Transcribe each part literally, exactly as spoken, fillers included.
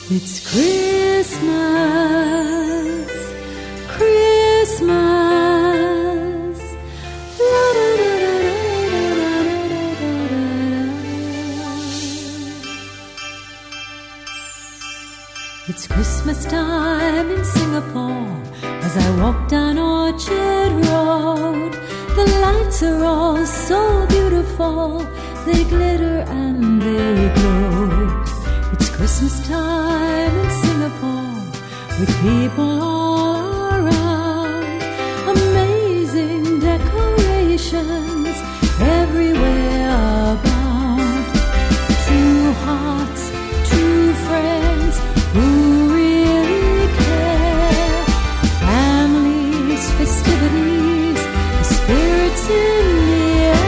It's Christmas, Christmas. It's Christmas time in Singapore. As I walk down Orchard Road, the lights are all so beautiful. They glitter and they glow. It's Christmas time in Singapore, with people all around. Amazing decorations everywhere abound. True hearts, true friends who really care. Families, festivities, the spirits in the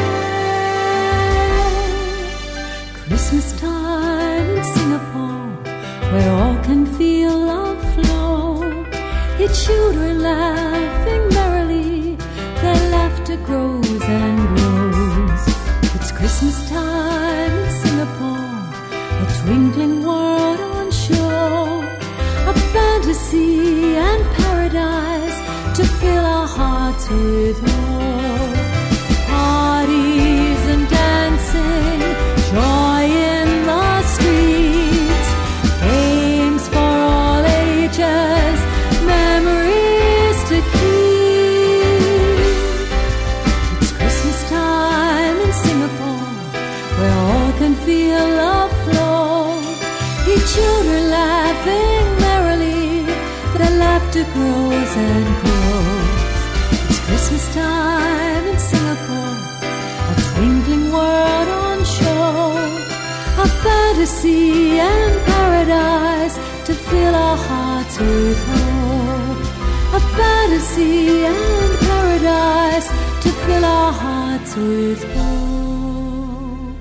air. Christmas time in Singapore, where all can feel love flow. It's children laughing merrily, their laughter grows and grows. It's Christmas time in Singapore, a twinkling world on show. A fantasy and paradise to fill our hearts with hope. Parties and dancing, joy in the streets, games for all ages, memories to keep. It's Christmas time in Singapore, where all can feel love flow. Each children laughing merrily, their laughter grows and grows. It's Christmas time in Singapore, a twinkling world on show. A fantasy and paradise to fill our hearts with hope. A fantasy and paradise to fill our hearts with hope.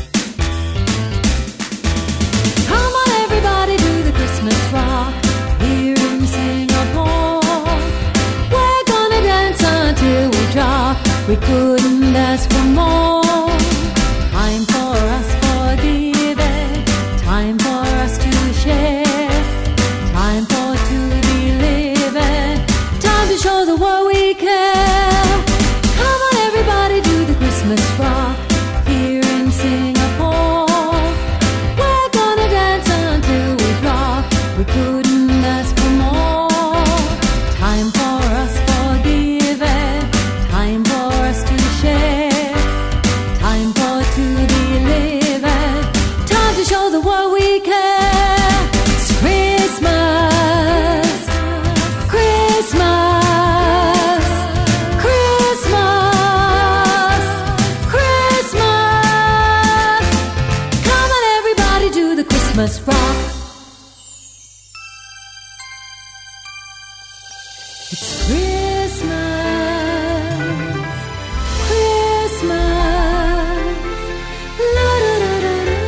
Come on everybody, do the Christmas rock here in Singapore. We're gonna dance until we drop, we couldn't ask for more. Time for us forgiving, time for us to share, time for to be living, time to show the world we care. Come on everybody, do the Christmas rock here in Singapore. We're gonna dance until we drop, we couldn't ask for more. Time for us forgiving, time for us to share, time for to be living, time to show the world we care. It's Christmas, Christmas, Christmas, Christmas. Come on everybody, do the Christmas rock. It's Christmas, Christmas. La da da da da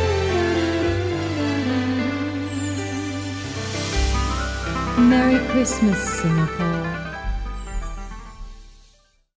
da. Merry Christmas, Singapore.